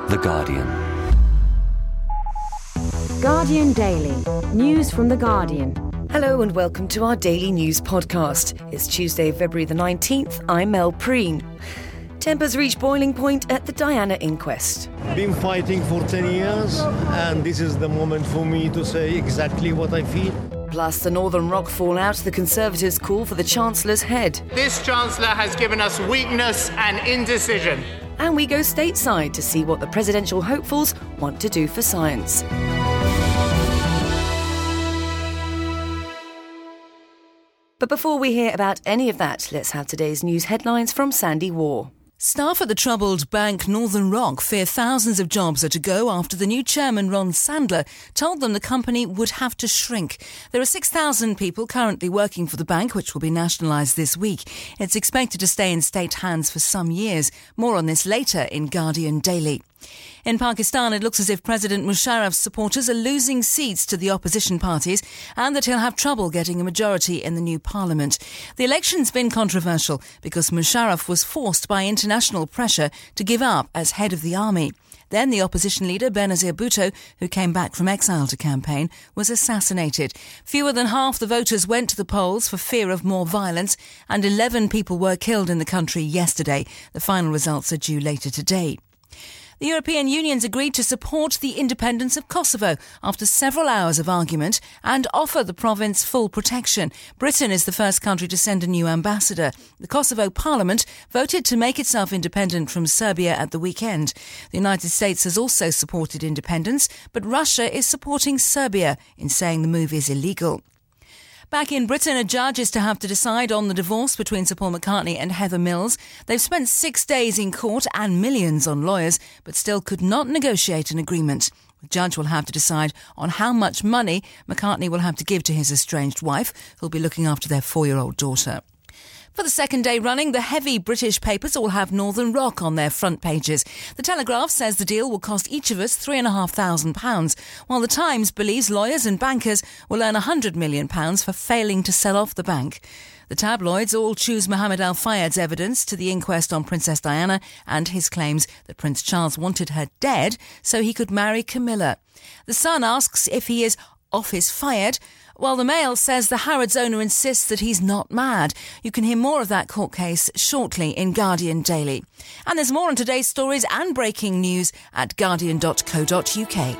The Guardian. Guardian Daily. News from The Guardian. Hello and welcome to our daily news podcast. It's Tuesday, February the 19th. I'm Mel Preen. Tempers reach boiling point at the Diana inquest. Been fighting for 10 years and this is the moment for me to say exactly what I feel. Plus the Northern Rock fallout, the Conservatives' call for the Chancellor's head. This Chancellor has given us weakness and indecision. And we go stateside to see what the presidential hopefuls want to do for science. But before we hear about any of that, let's have today's news headlines from Sandy Waugh. Staff at the troubled bank Northern Rock fear thousands of jobs are to go after the new chairman, Ron Sandler, told them the company would have to shrink. There are 6,000 people currently working for the bank, which will be nationalised this week. It's expected to stay in state hands for some years. More on this later in Guardian Daily. In Pakistan, it looks as if President Musharraf's supporters are losing seats to the opposition parties and that he'll have trouble getting a majority in the new parliament. The election's been controversial because Musharraf was forced by international pressure to give up as head of the army. Then the opposition leader, Benazir Bhutto, who came back from exile to campaign, was assassinated. Fewer than half the voters went to the polls for fear of more violence, and 11 people were killed in the country yesterday. The final results are due later today. The European Union's agreed to support the independence of Kosovo after several hours of argument and offer the province full protection. Britain is the first country to send a new ambassador. The Kosovo Parliament voted to make itself independent from Serbia at the weekend. The United States has also supported independence, but Russia is supporting Serbia in saying the move is illegal. Back in Britain, a judge is to have to decide on the divorce between Sir Paul McCartney and Heather Mills. They've spent 6 days in court and millions on lawyers, but still could not negotiate an agreement. The judge will have to decide on how much money McCartney will have to give to his estranged wife, who'll be looking after their 4-year-old daughter. For the second day running, the heavy British papers all have Northern Rock on their front pages. The Telegraph says the deal will cost each of us £3,500, while the Times believes lawyers and bankers will earn £100 million for failing to sell off the bank. The tabloids all choose Mohammed Al Fayed's evidence to the inquest on Princess Diana and his claims that Prince Charles wanted her dead so he could marry Camilla. The Sun asks if he is office fired, while the Mail says the Harrods owner insists that he's not mad. You can hear more of that court case shortly in Guardian Daily. And there's more on today's stories and breaking news at guardian.co.uk.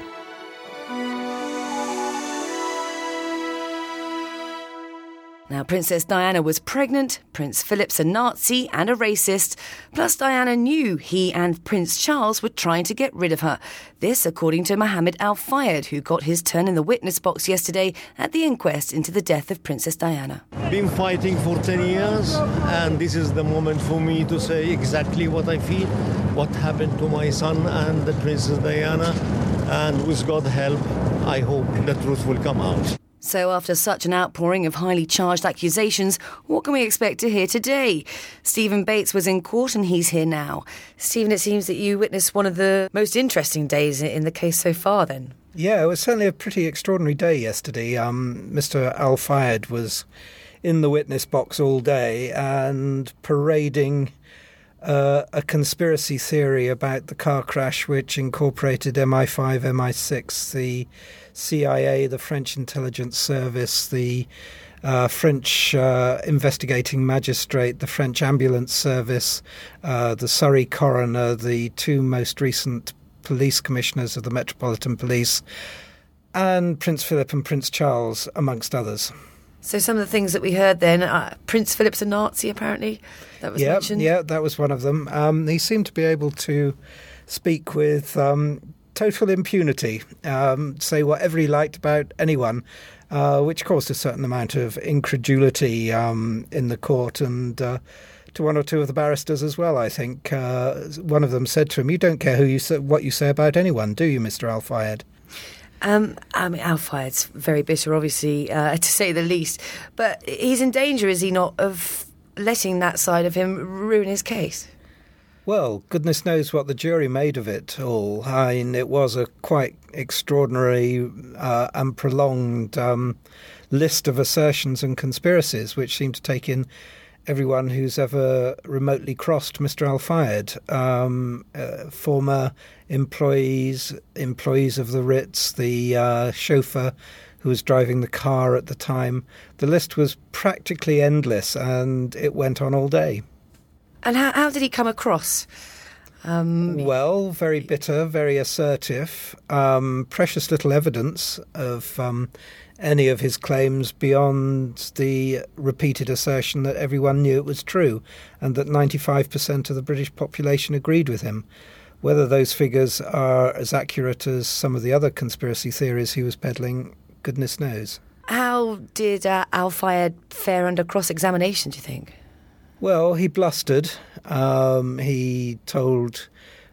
Now, Princess Diana was pregnant, Prince Philip's a Nazi and a racist, plus Diana knew he and Prince Charles were trying to get rid of her. This, according to Mohammed Al Fayed, who got his turn in the witness box yesterday at the inquest into the death of Princess Diana. Been fighting for 10 years and this is the moment for me to say exactly what I feel, what happened to my son and the Princess Diana, and with God's help, I hope the truth will come out. So after such an outpouring of highly charged accusations, what can we expect to hear today? Stephen Bates was in court and he's here now. Stephen, it seems that you witnessed one of the most interesting days in the case so far then. Yeah, it was certainly a pretty extraordinary day yesterday. Mr. Al Fayed was in the witness box all day and parading a conspiracy theory about the car crash which incorporated MI5, MI6, the CIA, the French intelligence service, the French investigating magistrate, the French ambulance service, the Surrey coroner, the 2 most recent police commissioners of the Metropolitan Police, and Prince Philip and Prince Charles, amongst others. So some of the things that we heard then, Prince Philip's a Nazi, apparently, that was mentioned. Yeah, that was one of them. He seemed to be able to speak with total impunity, say whatever he liked about anyone, which caused a certain amount of incredulity in the court and to one or two of the barristers as well, I think. One of them said to him, "You don't care what you say about anyone, do you, Mr. Al Fayed?" Al Fayed's very bitter, obviously, to say the least. But he's in danger, is he not, of letting that side of him ruin his case? Well, goodness knows what the jury made of it all. I mean, it was a quite extraordinary and prolonged list of assertions and conspiracies, which seemed to take in everyone who's ever remotely crossed Mr. Al-Fayed, former employees of the Ritz, the chauffeur who was driving the car at the time. The list was practically endless, and it went on all day. And how did he come across? Well, very bitter, very assertive, precious little evidence of any of his claims beyond the repeated assertion that everyone knew it was true and that 95% of the British population agreed with him. Whether those figures are as accurate as some of the other conspiracy theories he was peddling, goodness knows. How did Al-Fayed fare under cross-examination, do you think? Well, he blustered. He told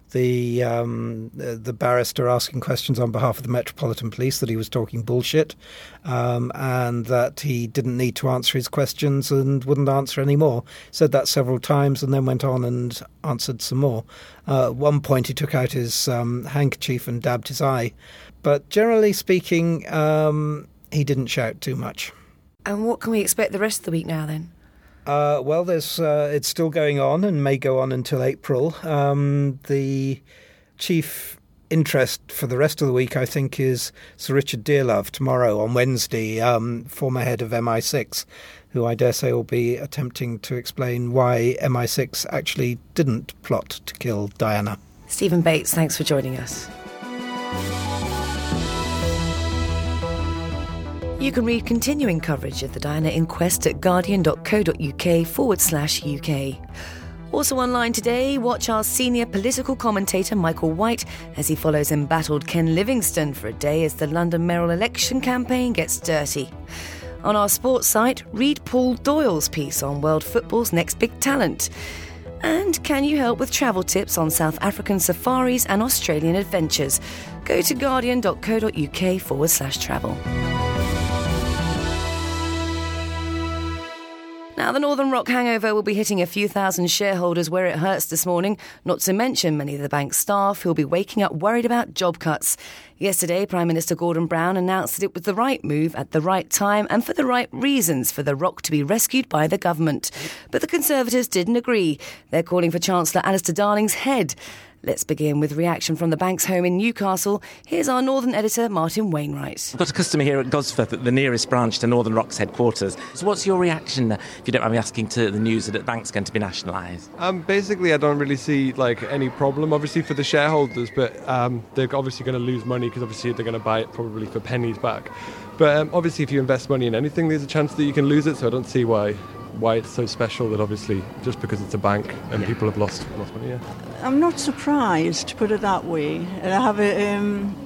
the barrister asking questions on behalf of the Metropolitan Police that he was talking bullshit, and that he didn't need to answer his questions and wouldn't answer any more. Said that several times and then went on and answered some more. At one point he took out his handkerchief and dabbed his eye. But generally speaking, he didn't shout too much. And what can we expect the rest of the week now then? Well, it's still going on and may go on until April. The chief interest for the rest of the week, I think, is Sir Richard Dearlove tomorrow on Wednesday, former head of MI6, who I dare say will be attempting to explain why MI6 actually didn't plot to kill Diana. Stephen Bates, thanks for joining us. You can read continuing coverage of the Diana inquest at guardian.co.uk/UK. Also online today, watch our senior political commentator Michael White as he follows embattled Ken Livingstone for a day as the London mayoral election campaign gets dirty. On our sports site, read Paul Doyle's piece on world football's next big talent. And can you help with travel tips on South African safaris and Australian adventures? Go to guardian.co.uk/travel. Now, the Northern Rock hangover will be hitting a few thousand shareholders where it hurts this morning, not to mention many of the bank's staff who will be waking up worried about job cuts. Yesterday, Prime Minister Gordon Brown announced that it was the right move at the right time and for the right reasons for the Rock to be rescued by the government. But the Conservatives didn't agree. They're calling for Chancellor Alistair Darling's head. Let's begin with reaction from the bank's home in Newcastle. Here's our Northern editor, Martin Wainwright. I've got a customer here at Gosforth, the nearest branch to Northern Rock's headquarters. So what's your reaction, if you don't mind me asking, to the news that the bank's going to be nationalised? Basically, I don't really see any problem, obviously, for the shareholders, but they're obviously going to lose money because obviously they're going to buy it probably for pennies back. But obviously, if you invest money in anything, there's a chance that you can lose it, so I don't see why it's so special that obviously just because it's a bank and people have lost money. Yeah. I'm not surprised, to put it that way. I have a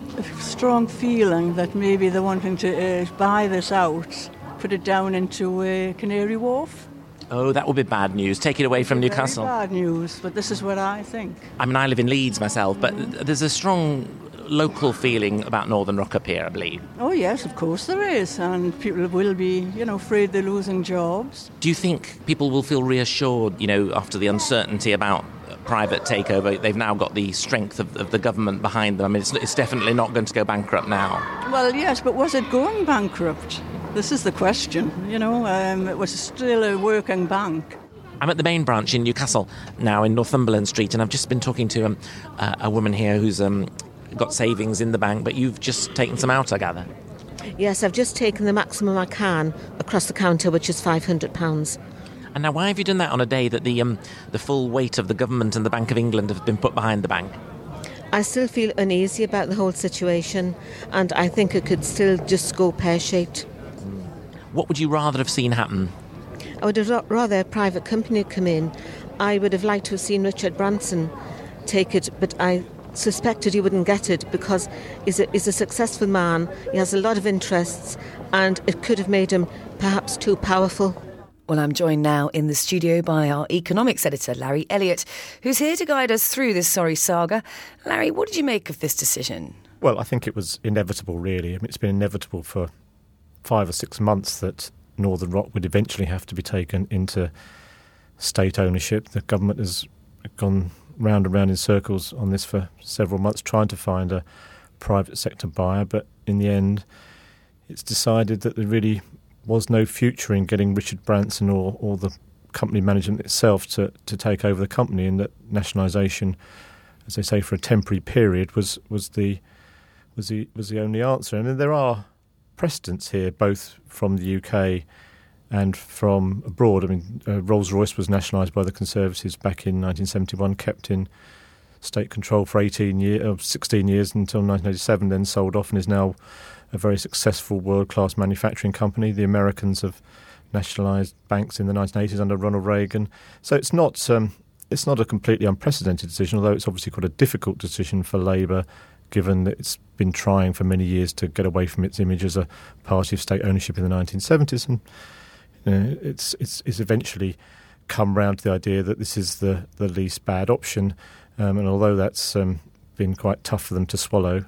strong feeling that maybe they're wanting to buy this out, put it down into Canary Wharf. Oh, that would be bad news. Take it away from Newcastle. Very bad news, but this is what I think. I mean, I live in Leeds myself, but there's a strong local feeling about Northern Rock up here, I believe. Oh, yes, of course there is. And people will be, afraid they're losing jobs. Do you think people will feel reassured, after the uncertainty about private takeover? They've now got the strength of the government behind them. I mean, it's definitely not going to go bankrupt now. Well, yes, but was it going bankrupt? This is the question. It was still a working bank. I'm at the main branch in Newcastle now in Northumberland Street, and I've just been talking to a woman here who's got savings in the bank, but you've just taken some out, I gather. Yes, I've just taken the maximum I can across the counter, which is £500. And now, why have you done that on a day that the full weight of the government and the Bank of England have been put behind the bank? I still feel uneasy about the whole situation, and I think it could still just go pear-shaped. What would you rather have seen happen? I would have rather a private company come in. I would have liked to have seen Richard Branson take it, but I suspected he wouldn't get it because he's a successful man, he has a lot of interests, and it could have made him perhaps too powerful. Well, I'm joined now in the studio by our economics editor, Larry Elliott, who's here to guide us through this sorry saga. Larry, what did you make of this decision? Well, I think it was inevitable, really. I mean, it's been inevitable for 5 or 6 months that Northern Rock would eventually have to be taken into state ownership. The government has gone round and round in circles on this for several months, trying to find a private sector buyer, but in the end it's decided that there really was no future in getting Richard Branson or the company management itself to take over the company, and that nationalisation, as they say, for a temporary period was the only answer. And there are precedents here, both from the UK and from abroad. I mean, Rolls-Royce was nationalised by the Conservatives back in 1971, kept in state control for 16 years until 1987, then sold off and is now a very successful world-class manufacturing company. The Americans have nationalised banks in the 1980s under Ronald Reagan. So it's not a completely unprecedented decision, although it's obviously quite a difficult decision for Labour, given that it's been trying for many years to get away from its image as a party of state ownership in the 1970s. And it's eventually come round to the idea that this is the least bad option. And although that's been quite tough for them to swallow,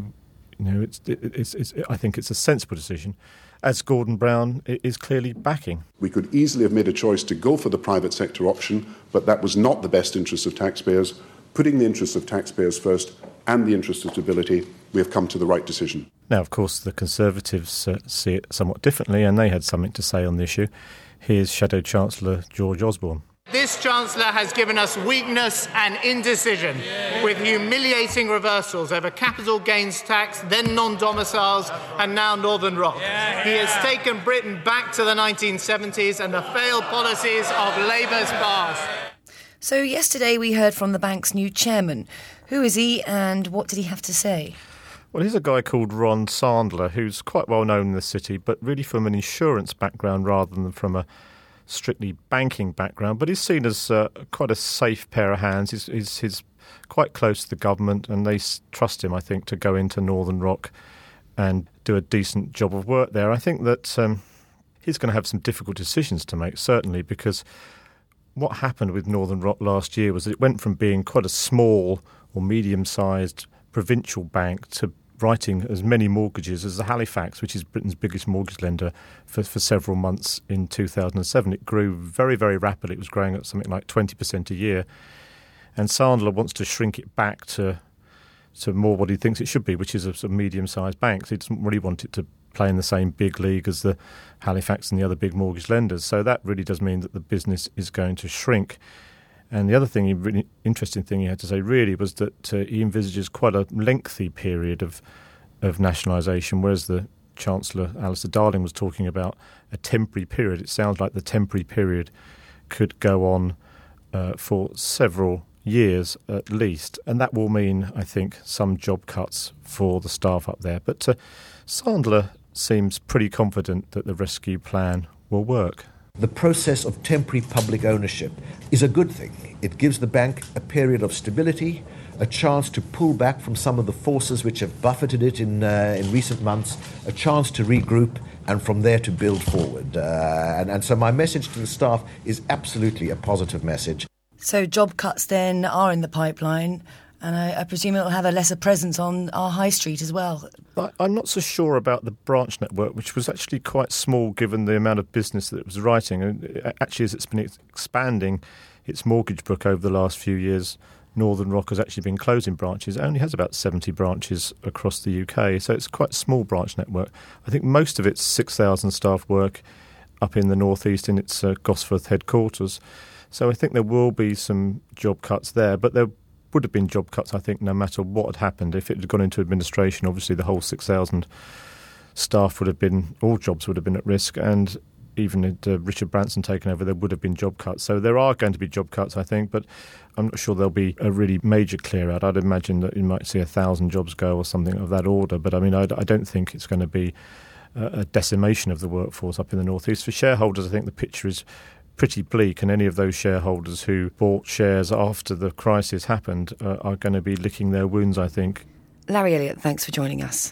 I think it's a sensible decision, as Gordon Brown is clearly backing. We could easily have made a choice to go for the private sector option, but that was not the best interest of taxpayers. Putting the interests of taxpayers first and the interest of stability, we have come to the right decision. Now, of course, the Conservatives see it somewhat differently, and they had something to say on the issue. Here's Shadow Chancellor George Osborne. This Chancellor has given us weakness and indecision, with humiliating reversals over capital gains tax, then non-domiciles, and now Northern Rock. He has taken Britain back to the 1970s and the failed policies of Labour's past. So yesterday we heard from the bank's new chairman. Who is he and what did he have to say? Well, he's a guy called Ron Sandler, who's quite well known in the city, but really from an insurance background rather than from a strictly banking background. But he's seen as quite a safe pair of hands. He's quite close to the government, and they trust him, I think, to go into Northern Rock and do a decent job of work there. I think that he's going to have some difficult decisions to make, certainly, because what happened with Northern Rock last year was it went from being quite a small or medium-sized provincial bank to writing as many mortgages as the Halifax, which is Britain's biggest mortgage lender, for several months in 2007. It grew very, very rapidly. It was growing at something like 20% a year. And Sandler wants to shrink it back to more what he thinks it should be, which is a sort of medium-sized bank. So he doesn't really want it to play in the same big league as the Halifax and the other big mortgage lenders. So that really does mean that the business is going to shrink. And the other thing, really interesting thing he had to say really was that he envisages quite a lengthy period of nationalisation, whereas the Chancellor, Alistair Darling, was talking about a temporary period. It sounds like the temporary period could go on for several years at least, and that will mean, I think, some job cuts for the staff up there. But Sandler seems pretty confident that the rescue plan will work. The process of temporary public ownership is a good thing. It gives the bank a period of stability, a chance to pull back from some of the forces which have buffeted it in recent months, a chance to regroup, and from there to build forward. And so my message to the staff is absolutely a positive message. So job cuts then are in the pipeline, and I presume it will have a lesser presence on our high street as well. I'm not so sure about the branch network, which was actually quite small given the amount of business that it was writing. And actually, as it's been expanding its mortgage book over the last few years, Northern Rock has actually been closing branches. It only has about 70 branches across the UK, so it's quite a small branch network. I think most of its 6,000 staff work up in the northeast in its Gosforth headquarters. So I think there will be some job cuts there, but there would have been job cuts, I think, no matter what had happened. If it had gone into administration, obviously the whole 6,000 staff would have been, all jobs would have been at risk, and even had Richard Branson taken over, there would have been job cuts. So there are going to be job cuts, I think, but I'm not sure there'll be a really major clear-out. I'd imagine that you might see 1,000 jobs go or something of that order, but I mean, I don't think it's going to be a decimation of the workforce up in the northeast. For shareholders, I think the picture is pretty bleak, and any of those shareholders who bought shares after the crisis happened are going to be licking their wounds, I think. Larry Elliott, thanks for joining us.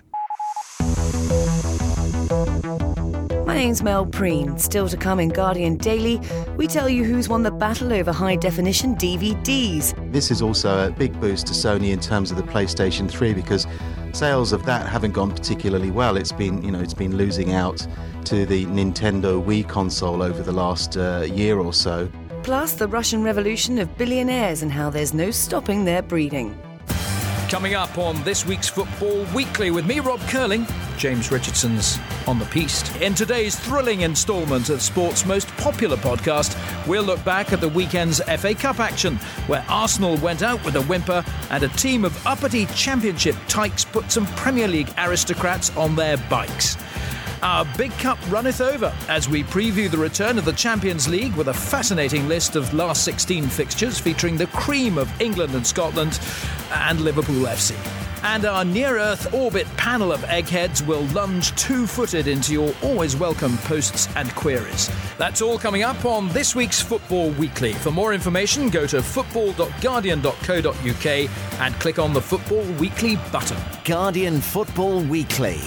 My name's Mel Preen. Still to come in Guardian Daily, we tell you who's won the battle over high-definition DVDs. This is also a big boost to Sony in terms of the PlayStation 3 because sales of that haven't gone particularly well. It's been losing out to the Nintendo Wii console over the last year or so. Plus, the Russian revolution of billionaires and how there's no stopping their breeding. Coming up on this week's Football Weekly with me, Rob Curling. James Richardson's On the Piste. In today's thrilling instalment of sport's most popular podcast, we'll look back at the weekend's FA Cup action, where Arsenal went out with a whimper and a team of uppity Championship tykes put some Premier League aristocrats on their bikes. Our big cup runneth over as we preview the return of the Champions League with a fascinating list of last 16 fixtures featuring the cream of England and Scotland and Liverpool FC. And our near-Earth orbit panel of eggheads will lunge two-footed into your always welcome posts and queries. That's all coming up on this week's Football Weekly. For more information, go to football.guardian.co.uk and click on the Football Weekly button. Guardian Football Weekly.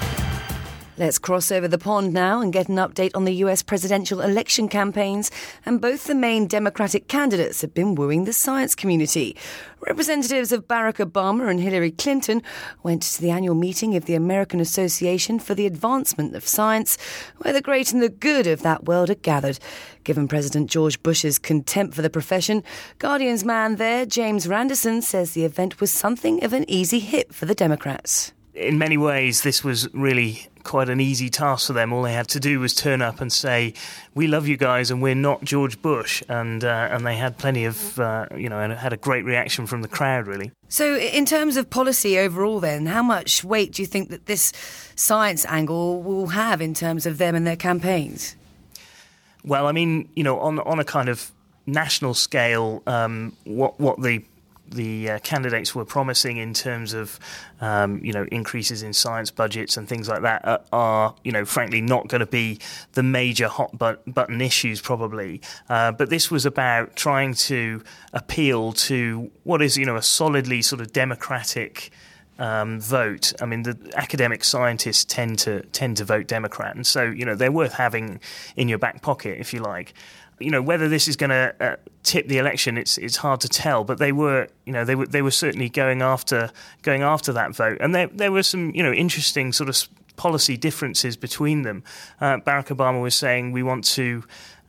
Let's cross over the pond now and get an update on the US presidential election campaigns. And both the main Democratic candidates have been wooing the science community. Representatives of Barack Obama and Hillary Clinton went to the annual meeting of the American Association for the Advancement of Science, where the great and the good of that world are gathered. Given President George Bush's contempt for the profession, Guardian's man there, James Randerson, says the event was something of an easy hit for the Democrats. In many ways, this was really quite an easy task for them. All they had to do was turn up and say, "We love you guys, and we're not George Bush." And they had plenty of, and had a great reaction from the crowd, really. So, in terms of policy overall, then, how much weight do you think that this science angle will have in terms of them and their campaigns? Well, I mean, on a kind of national scale, what the candidates were promising in terms of, increases in science budgets and things like that are frankly not going to be the major hot button issues probably. But this was about trying to appeal to what is, a solidly sort of democratic vote. I mean, the academic scientists tend to vote Democrat, and so they're worth having in your back pocket, if you like. Whether this is going to tip the election, it's hard to tell. But they were certainly going after that vote, and there were some interesting sort of policy differences between them. Barack Obama was saying we want to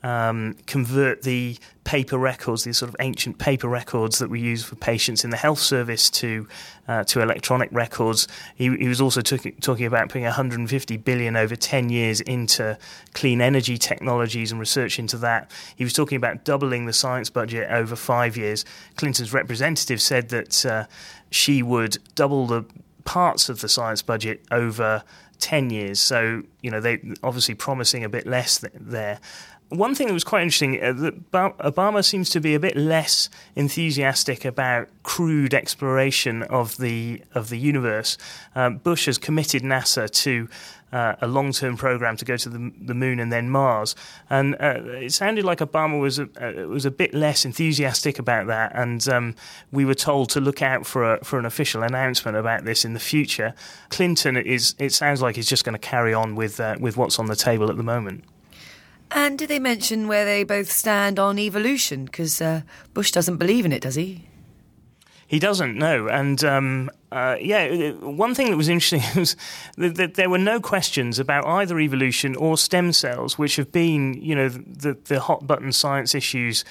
convert the paper records, these sort of ancient paper records that we use for patients in the health service, to electronic records. He was also talking about putting $150 billion over 10 years into clean energy technologies and research into that. He was talking about doubling the science budget over 5 years. Clinton's representative said that she would double the parts of the science budget over 10 years. So, they obviously promising a bit less there. One thing that was quite interesting, that Obama seems to be a bit less enthusiastic about crude exploration of the universe. Bush has committed NASA to a long-term program to go to the moon and then Mars, and it sounded like Obama was a bit less enthusiastic about that. And we were told to look out for an official announcement about this in the future. Clinton it sounds like is just going to carry on with what's on the table at the moment. And did they mention where they both stand on evolution? Because Bush doesn't believe in it, does he? He doesn't, no. And, one thing that was interesting was that there were no questions about either evolution or stem cells, which have been, the hot-button science issues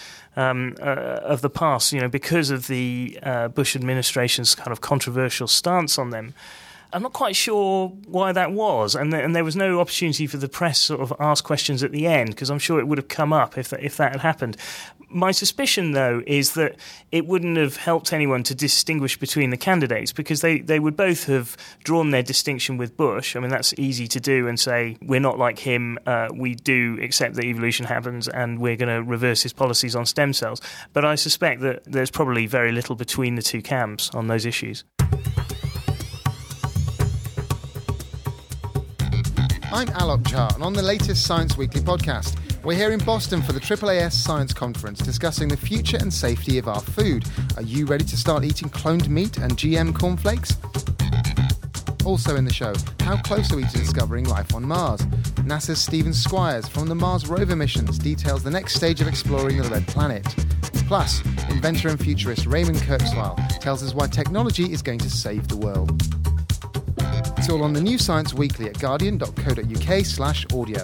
of the past, because of the Bush administration's kind of controversial stance on them. I'm not quite sure why that was, and there was no opportunity for the press sort of ask questions at the end, because I'm sure it would have come up if that had happened. My suspicion, though, is that it wouldn't have helped anyone to distinguish between the candidates, because they would both have drawn their distinction with Bush. I mean, that's easy to do and say, we're not like him, we do accept that evolution happens, and we're going to reverse his policies on stem cells. But I suspect that there's probably very little between the two camps on those issues. I'm Alok Jha, and on the latest Science Weekly podcast, we're here in Boston for the AAAS Science Conference discussing the future and safety of our food. Are you ready to start eating cloned meat and GM cornflakes? Also in the show, how close are we to discovering life on Mars? NASA's Stephen Squires from the Mars rover missions details the next stage of exploring the Red Planet. Plus, inventor and futurist Raymond Kurzweil tells us why technology is going to save the world. It's all on the new Science Weekly at guardian.co.uk/audio.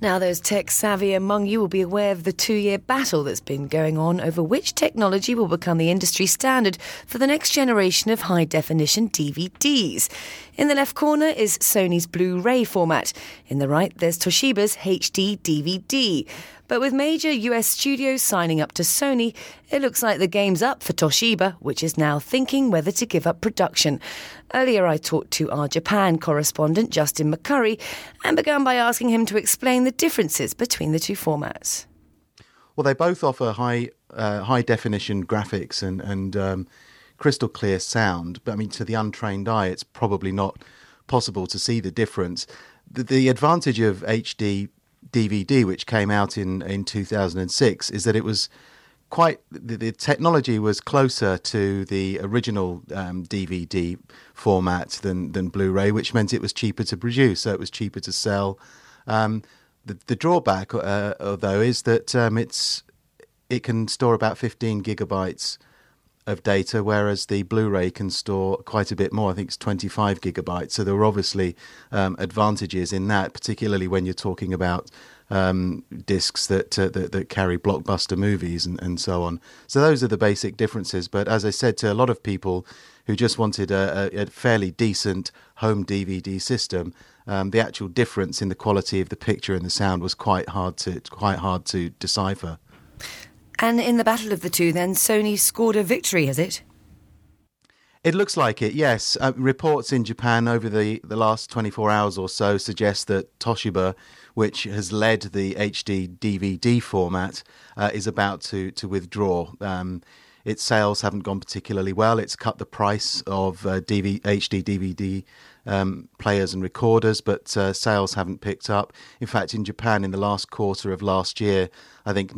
Now, those tech-savvy among you will be aware of the 2-year battle that's been going on over which technology will become the industry standard for the next generation of high-definition DVDs. In the left corner is Sony's Blu-ray format. In the right, there's Toshiba's HD DVD. But with major US studios signing up to Sony, it looks like the game's up for Toshiba, which is now thinking whether to give up production. Earlier, I talked to our Japan correspondent, Justin McCurry, and began by asking him to explain the differences between the two formats. Well, they both offer high-definition graphics and crystal clear sound, but I mean, to the untrained eye, it's probably not possible to see the difference. The advantage of HD DVD, which came out in 2006, is that it was the technology was closer to the original DVD format than Blu-ray, which meant it was cheaper to produce, so it was cheaper to sell. The drawback, though, is that it can store about 15 gigabytes of data, whereas the Blu-ray can store quite a bit more. I think it's 25 gigabytes. So there are obviously advantages in that, particularly when you're talking about discs that carry blockbuster movies and so on. So those are the basic differences. But as I said, to a lot of people who just wanted a fairly decent home DVD system, the actual difference in the quality of the picture and the sound was quite hard to decipher. And in the battle of the two, then, Sony scored a victory, has it? It looks like it, yes. Reports in Japan over the last 24 hours or so suggest that Toshiba, which has led the HD DVD format, is about to withdraw. Its sales haven't gone particularly well. It's cut the price of HD DVD players and recorders, but sales haven't picked up. In fact, in Japan, in the last quarter of last year, I think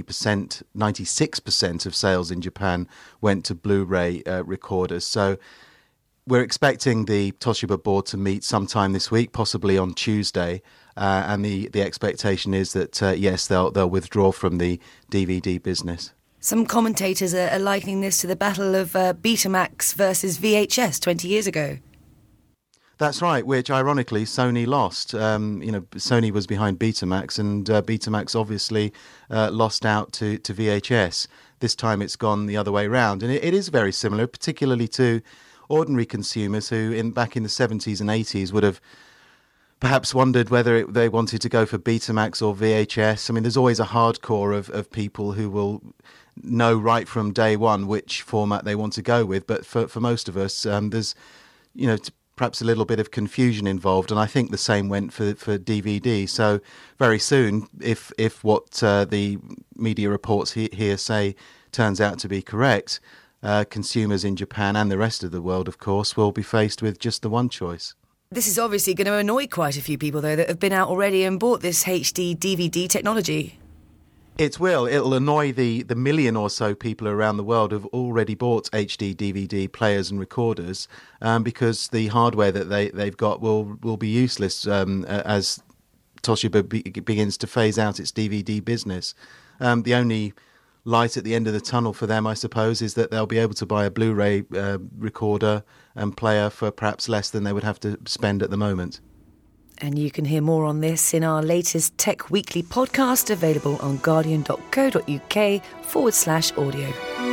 96% of sales in Japan went to Blu-ray recorders. So we're expecting the Toshiba board to meet sometime this week, possibly on Tuesday, and the expectation is that, yes, they'll withdraw from the DVD business. Some commentators are likening this to the battle of Betamax versus VHS 20 years ago. That's right, which ironically Sony lost. Sony was behind Betamax, and Betamax obviously lost out to VHS. This time it's gone the other way round, and it is very similar, particularly to ordinary consumers who, back in the 70s and 80s, would have perhaps wondered whether they wanted to go for Betamax or VHS. I mean, there's always a hardcore of people who will know right from day one which format they want to go with, but for most of us, there's perhaps a little bit of confusion involved, and I think the same went for DVD. So very soon, if what the media reports here say turns out to be correct, consumers in Japan and the rest of the world, of course, will be faced with just the one choice. This is obviously going to annoy quite a few people, though, that have been out already and bought this HD DVD technology. It will. It'll annoy the million or so people around the world who've already bought HD DVD players and recorders, because the hardware that they've got will be useless as Toshiba begins to phase out its DVD business. The only light at the end of the tunnel for them, I suppose, is that they'll be able to buy a Blu-ray recorder and player for perhaps less than they would have to spend at the moment. And you can hear more on this in our latest Tech Weekly podcast, available on guardian.co.uk/audio.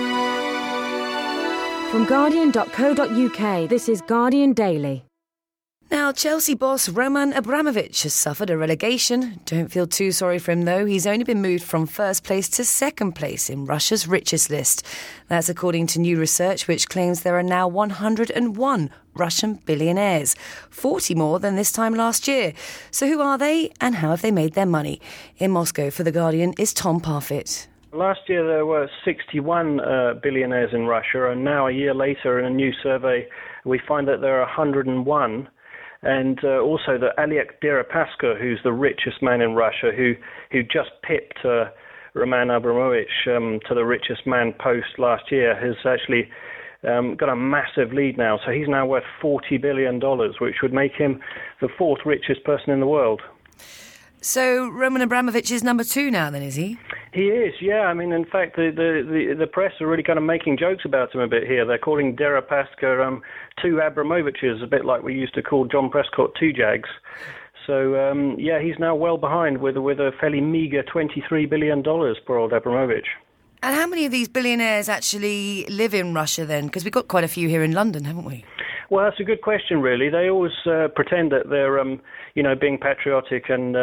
From guardian.co.uk, this is Guardian Daily. Now, Chelsea boss Roman Abramovich has suffered a relegation. Don't feel too sorry for him, though. He's only been moved from first place to second place in Russia's richest list. That's according to new research, which claims there are now 101 Russian billionaires, 40 more than this time last year. So who are they, and how have they made their money? In Moscow for The Guardian is Tom Parfitt. Last year there were 61 billionaires in Russia, and now a year later in a new survey we find that there are 101. And also that Oleg Deripaska, who's the richest man in Russia, who just pipped Roman Abramovich to the richest man post last year, has actually got a massive lead now. So he's now worth $40 billion, which would make him the fourth richest person in the world. So Roman Abramovich is number 2 now, then, is he? He is, yeah. I mean, in fact, the press are really kind of making jokes about him a bit here. They're calling Deripaska two Abramoviches, a bit like we used to call John Prescott two Jags. So, he's now well behind with a fairly meagre $23 billion, poor old Abramovich. And how many of these billionaires actually live in Russia then? Because we've got quite a few here in London, haven't we? Well, that's a good question, really. They always pretend that they're, being patriotic and,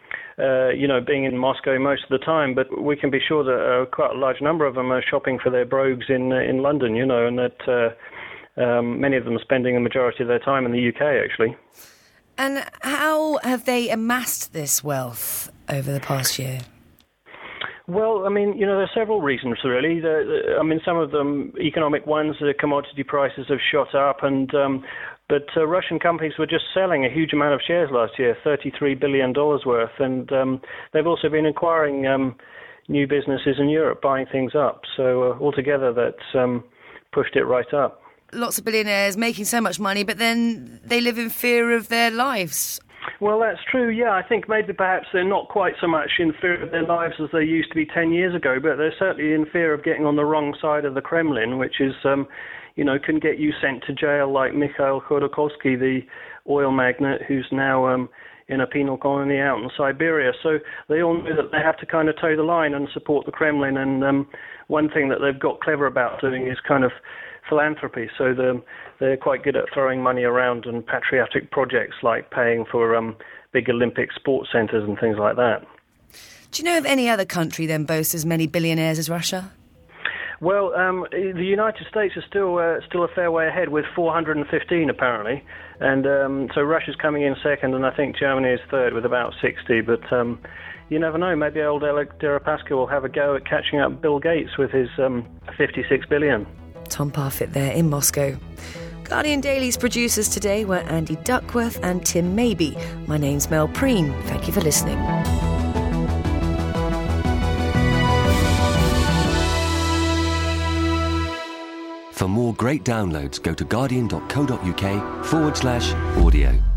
being in Moscow most of the time. But we can be sure that quite a large number of them are shopping for their brogues in London, and that many of them are spending the majority of their time in the UK, actually. And how have they amassed this wealth over the past year? Well, there are several reasons, really. Some of them economic ones. The commodity prices have shot up, but Russian companies were just selling a huge amount of shares last year, $33 billion worth, and they've also been acquiring new businesses in Europe, buying things up. So altogether, that's pushed it right up. Lots of billionaires making so much money, but then they live in fear of their lives. Well, that's true, yeah. I think maybe perhaps they're not quite so much in fear of their lives as they used to be 10 years ago, but they're certainly in fear of getting on the wrong side of the Kremlin, which is, can get you sent to jail like Mikhail Khodorkovsky, the oil magnate who's now in a penal colony out in Siberia. So they all know that they have to kind of toe the line and support the Kremlin, and one thing that they've got clever about doing is kind of philanthropy. So they're quite good at throwing money around and patriotic projects like paying for big Olympic sports centres and things like that. Do you know of any other country then boasts as many billionaires as Russia? Well, the United States is still a fair way ahead with 415 apparently, and so Russia's coming in second, and I think Germany is third with about 60. But you never know. Maybe old Alec Deripaska will have a go at catching up Bill Gates with his 56 billion. Tom Parfitt there in Moscow. Guardian Daily's producers today were Andy Duckworth and Tim Maybe. My name's Mel Preen. Thank you for listening. For more great downloads, go to guardian.co.uk/audio.